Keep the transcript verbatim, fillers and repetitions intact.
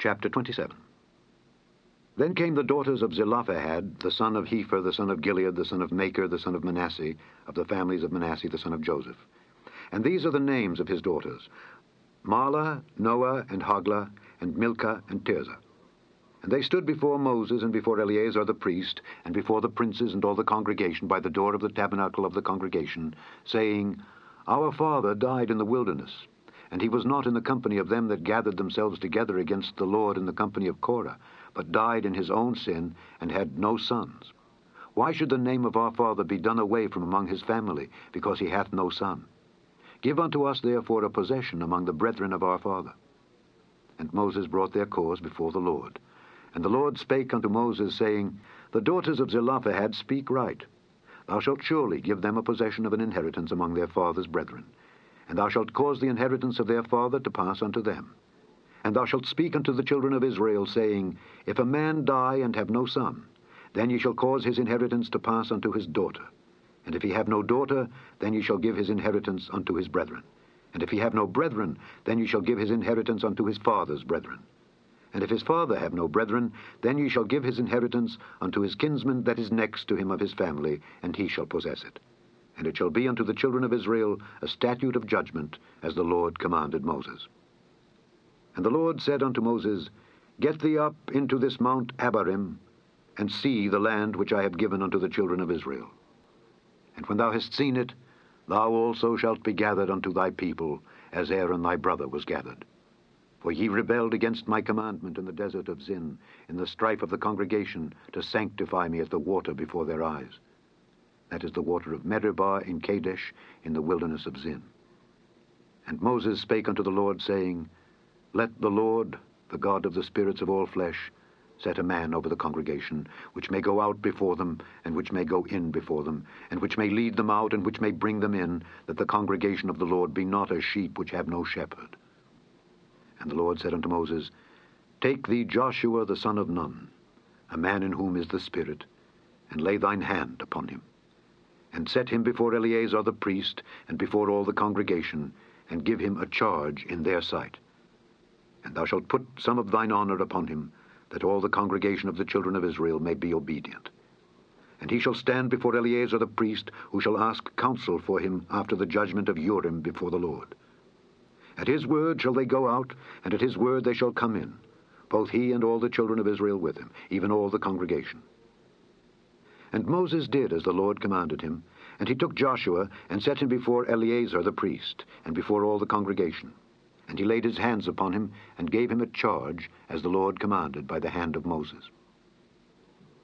Chapter twenty-seven. Then came the daughters of Zelophehad, the son of Hepher, the son of Gilead, the son of Machir, the son of Manasseh, of the families of Manasseh, the son of Joseph. And these are the names of his daughters: Mahlah, Noah, and Hoglah, and Milcah, and Tirzah. And they stood before Moses, and before Eleazar the priest, and before the princes and all the congregation by the door of the tabernacle of the congregation, saying, Our father died in the wilderness, and he was not in the company of them that gathered themselves together against the Lord in the company of Korah, but died in his own sin, and had no sons. Why should the name of our father be done away from among his family, because he hath no son? Give unto us therefore a possession among the brethren of our father. And Moses brought their cause before the Lord. And the Lord spake unto Moses, saying, The daughters of Zelophehad speak right. Thou shalt surely give them a possession of an inheritance among their father's brethren. And thou shalt cause the inheritance of their father to pass unto them. And thou shalt speak unto the children of Israel, saying, If a man die and have no son, then ye shall cause his inheritance to pass unto his daughter. And if he have no daughter, then ye shall give his inheritance unto his brethren. And if he have no brethren, then ye shall give his inheritance unto his father's brethren. And if his father have no brethren, then ye shall give his inheritance unto his kinsman that is next to him of his family, and he shall possess it. And it shall be unto the children of Israel a statute of judgment, as the Lord commanded Moses. And the Lord said unto Moses, Get thee up into this mount Abarim, and see the land which I have given unto the children of Israel. And when thou hast seen it, thou also shalt be gathered unto thy people, as Aaron thy brother was gathered. For ye rebelled against my commandment in the desert of Zin, in the strife of the congregation, to sanctify me as the water before their eyes. That is the water of Meribah in Kadesh, in the wilderness of Zin. And Moses spake unto the Lord, saying, Let the Lord, the God of the spirits of all flesh, set a man over the congregation, which may go out before them, and which may go in before them, and which may lead them out, and which may bring them in, that the congregation of the Lord be not as sheep which have no shepherd. And the Lord said unto Moses, Take thee Joshua the son of Nun, a man in whom is the Spirit, and lay thine hand upon him, and set him before Eleazar the priest, and before all the congregation, and give him a charge in their sight. And thou shalt put some of thine honor upon him, that all the congregation of the children of Israel may be obedient. And he shall stand before Eleazar the priest, who shall ask counsel for him after the judgment of Urim before the Lord. At his word shall they go out, and at his word they shall come in, both he and all the children of Israel with him, even all the congregation. And Moses did as the Lord commanded him, and he took Joshua, and set him before Eleazar the priest, and before all the congregation. And he laid his hands upon him, and gave him a charge, as the Lord commanded by the hand of Moses.